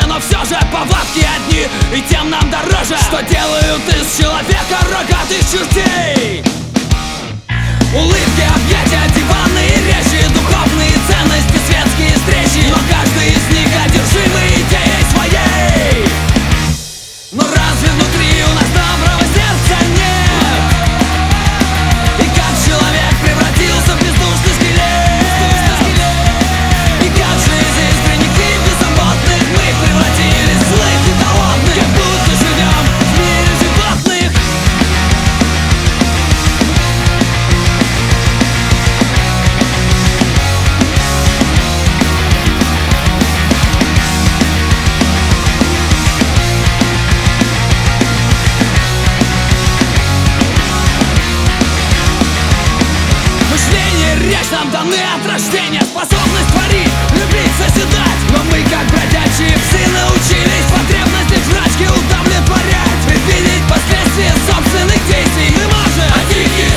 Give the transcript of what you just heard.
но все же повадки одни, и тем нам дороже, что делают из человека рогатых чертей. Улыбки, объятия, диванные речи, духовные ценности, светские встречи, но каждый из них одержимый идеей своей. Но разве внутри у нас доброго сердца нет? И как человек превратился в бездушный скелет? И как же из искренних и беззаботных мы превратились в злых и холодных, как будто живем в мире животных. Речь нам даны от рождения, способность творить, любить, созидать. Но мы, как бродячие псы, научились потребности жрачки удовлетворять. Предвидеть последствия собственных действий мы можем, а дикие